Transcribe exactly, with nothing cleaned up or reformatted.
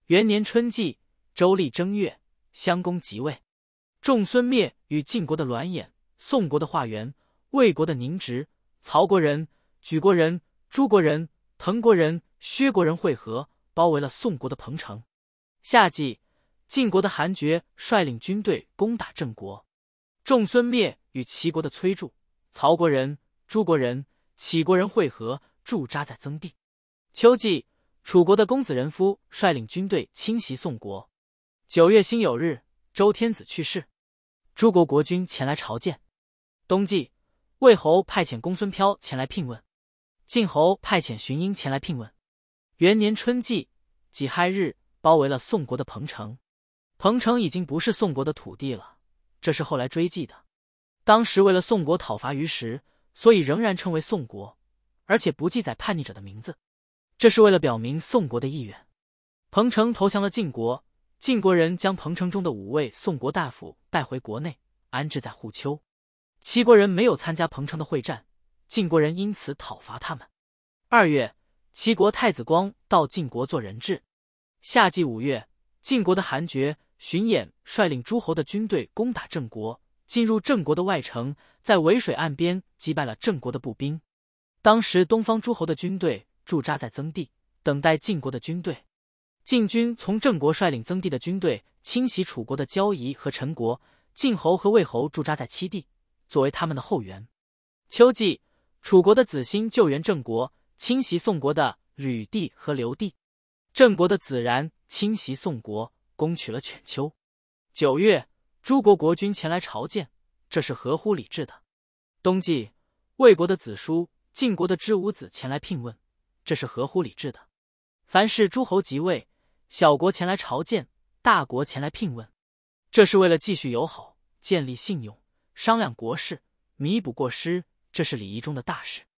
元年春季，周历正月，襄公即位。仲孙灭与晋国的栾衍、宋国的华元、魏国的宁直、曹国人、莒国人、诸国人、滕国人、薛国人会合，包围了宋国的彭城。夏季，晋国的韩厥率领军队攻打郑国。仲孙灭与齐国的崔杼、曹国人、诸国人、杞国人会合，驻扎在曾地。秋季，楚国的公子人夫率领军队侵袭宋国。九月辛酉日，周天子去世，诸国国君前来朝见。冬季，魏侯派遣公孙飘前来聘问，晋侯派遣荀婴前来聘问。元年春季，己亥日，包围了宋国的彭城。彭城已经不是宋国的土地了，这是后来追记的。当时为了宋国讨伐于时，所以仍然称为宋国，而且不记载叛逆者的名字，这是为了表明宋国的意愿。彭城投降了晋国，晋国人将彭城中的五位宋国大夫带回国内，安置在户丘。齐国人没有参加彭城的会战，晋国人因此讨伐他们。二月，齐国太子光到晋国做人质。夏季五月，晋国的韩厥、荀偃率领诸侯的军队攻打郑国，进入郑国的外城，在渭水岸边击败了郑国的步兵。当时东方诸侯的军队驻扎在曾地，等待晋国的军队。晋军从郑国率领曾地的军队侵袭楚国的交夷和陈国，晋侯和魏侯驻扎在七地，作为他们的后援。秋季，楚国的子兴救援郑国，侵袭宋国的吕地和刘地。郑国的子然侵袭宋国，攻取了犬丘。九月，诸国国君前来朝见，这是合乎礼制的。冬季，魏国的子叔、晋国的支吾子前来聘问，这是合乎礼制的。凡是诸侯即位，小国前来朝见，大国前来聘问，这是为了继续友好，建立信用，商量国事，弥补过失，这是礼仪中的大事。